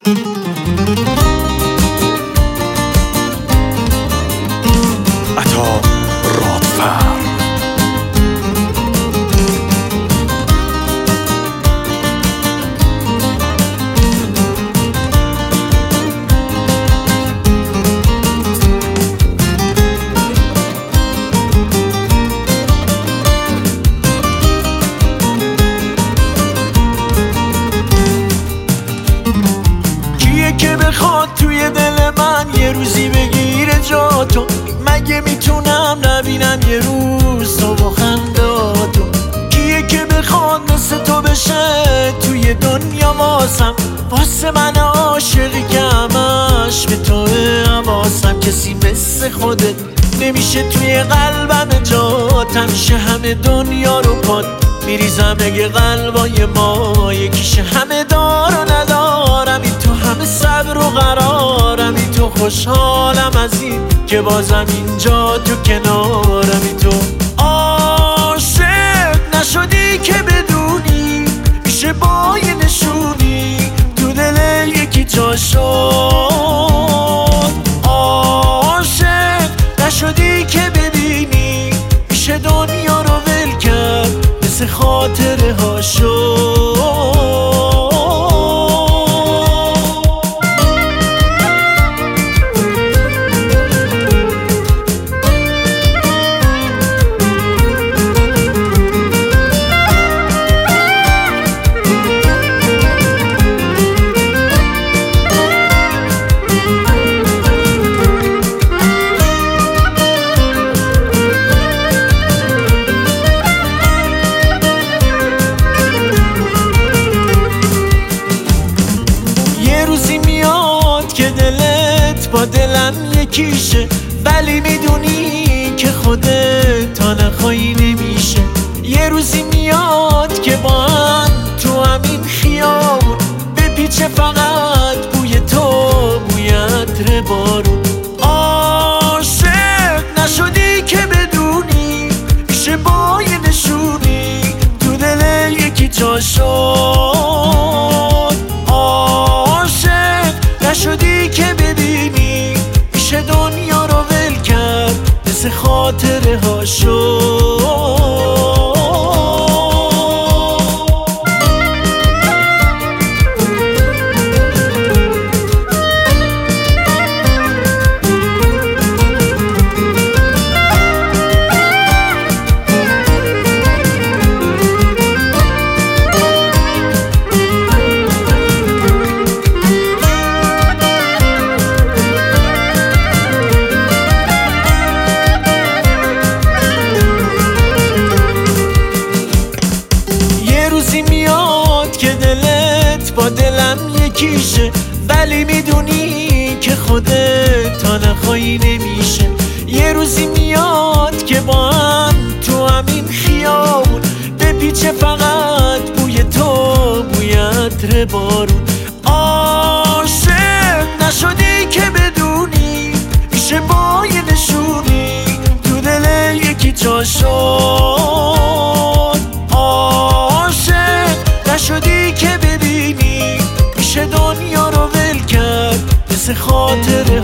عطا رادفر. که بخواد توی دل من یه روزی بگیره جا تو، مگه میتونم نبینم یه روز تو با خنداتو؟ کیه که بخواد مثل تو بشه توی دنیا واسه من عاشقی که همش به توه حواسم؟ کسی مثل خودت نمیشه توی قلبم جات، همیشه همه دنیا رو پاد میریزم اگه قلبای ما یکیشه. همه دار و ندارم این تو، همه صبر و قرارم این تو، خوشحالم از این که بازم اینجا تو کنارم این تو. عاشق نشدی که بدونی میشه با یه نشونی تو دل یکی جا شد. عاشق نشدی که ببینی میشه دنیا رو ول کرد مثل خاطره ها شد. که دلت با دلم یکیشه، ولی میدونی که خودت تا نخواهی نمیشه. یه روزی میاد که با هم تو همین خیابون بپیچه فقط بوی تو، بوی عطر بارون. عاشق نشدی که بدونی میشه با یه نشونی تو دل یکی جا شد. عاشق نشدی که ببینی میشه دنیا رو ول کرد مثل خاطره ها شد. با دلم یکیشه، ولی میدونی که خودت تا نخواهی نمیشه. یه روزی میاد که با هم تو همین خیابون بپیچه فقط بوی تو، بوی عطر بارون. عاشق نشدی که بدونی میشه با یه نشونی تو دل یکی جا شد. عاشق نشدی که ببینی میشه دنیا رو ول کرد مثل خاطره